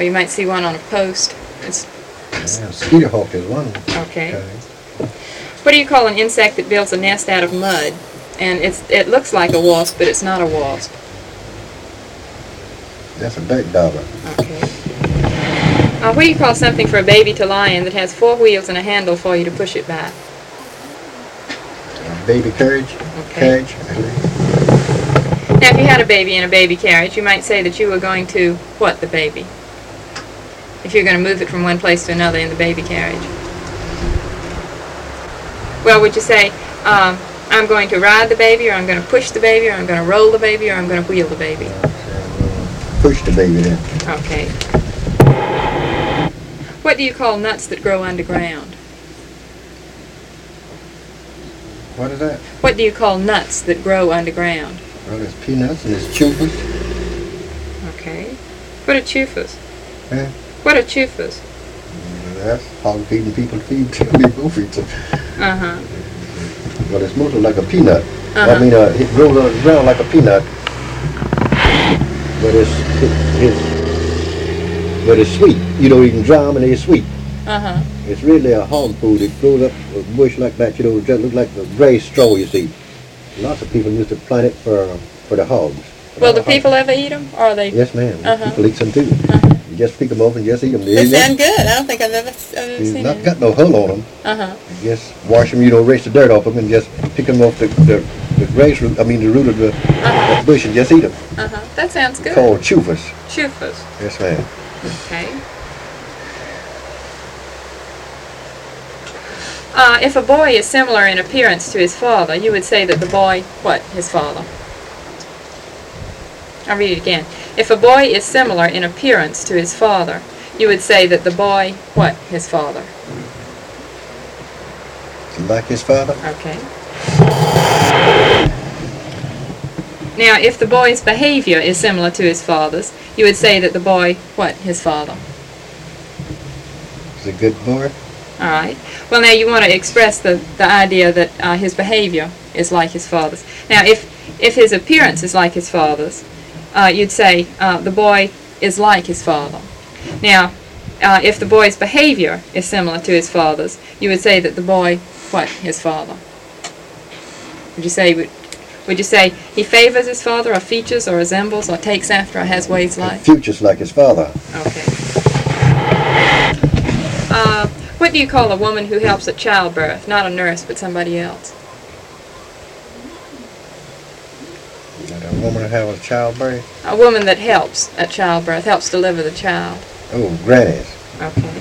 or you might see one on a post. Skeeter hawk is one. Okay. What do you call an insect that builds a nest out of mud? And it looks like a wasp, but it's not a wasp. That's a dirt dauber. Okay. What do you call something for a baby to lie in that has 4 wheels and a handle for you to push it by? A baby carriage. Okay. Now, if you had a baby in a baby carriage, you might say that you were going to what the baby? If you're going to move it from one place to another in the baby carriage. Well, would you say, I'm going to ride the baby, or I'm going to push the baby, or I'm going to roll the baby, or I'm going to wheel the baby? Push the baby then. Okay. What do you call nuts that grow underground? What is that? What do you call nuts that grow underground? Well, there's peanuts and there's chufas. Okay. What are chufas? Huh? What are chufas? That's hog feeding people people feed them. Uh-huh. Well, it's mostly like a peanut. Uh-huh. I mean, it grows on the ground like a peanut. But it's sweet. You know, you can dry them and they're sweet. Uh-huh. It's really a hog food. It grows up a bush like that, you know, it just looks like a gray straw, you see. Lots of people used to plant it for the hogs. Will the people ever eat them, or are they? Yes, ma'am. Uh-huh. People eat them too. Uh-huh. You just pick them off and just eat them. They sound good. I don't think I've ever seen You've not it. got no hull on them. Uh-huh. You just wash them, you know, rinse the dirt off them and just pick them off the grass root, the root of the bush and just eat them. Uh-huh. That sounds good. Called chufas. Chufas. Yes, ma'am. Okay. If a boy is similar in appearance to his father, you would say that the boy, what, his father? I'll read it again. If a boy is similar in appearance to his father, you would say that the boy, what, his father? Like his father? Okay. Now, if the boy's behavior is similar to his father's, you would say that the boy, what, his father? He's a good boy. All right. Well, now you want to express the idea that his behavior is like his father's. Now, if his appearance is like his father's, you'd say the boy is like his father. Now, if the boy's behavior is similar to his father's, you would say that the boy, what, his father? Would you say he favors his father, or features, or resembles, or takes after, or has ways like? Future's like his father. Okay. What do you call a woman who helps at childbirth? Not a nurse, but somebody else. That a woman have a childbirth? A woman that helps at childbirth, helps deliver the child. Oh, grannies. Okay.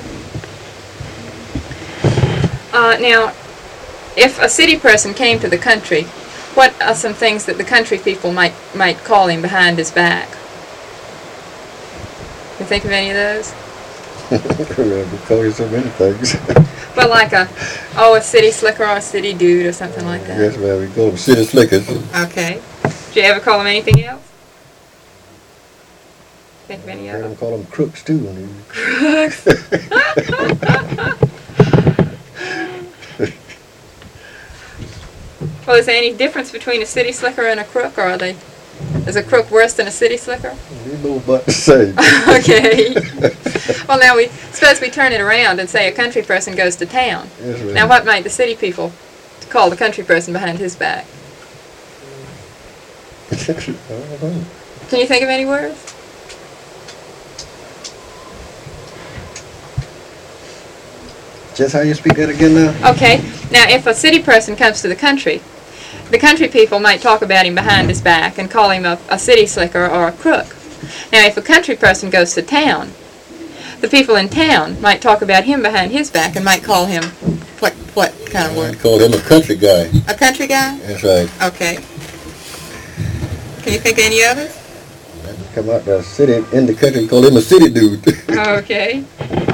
Now, if a city person came to the country, what are some things that the country people might call him behind his back? You think of any of those? We call you so many things. Well, like a city slicker or a city dude or something like that. Yes, well, we call them city slickers. Okay. Did you ever call them anything else? Think of any I heard other? them call them crooks too. Crooks. Well, is there any difference between a city slicker and a crook, or is a crook worse than a city slicker? They're both about the same. Okay. Well, now suppose we turn it around and say a country person goes to town. Yes, Now, what might the city people call the country person behind his back? I don't know. Can you think of any words? Just how you speak that again now? Okay. Now, if a city person comes to the country people might talk about him behind his back and call him a city slicker or a crook. Now, if a country person goes to town, the people in town might talk about him behind his back and might call him what kind of word? I call him a country guy. A country guy? That's right. Okay. Can you think of any others? Come out the city in the country and call him a city dude. Okay.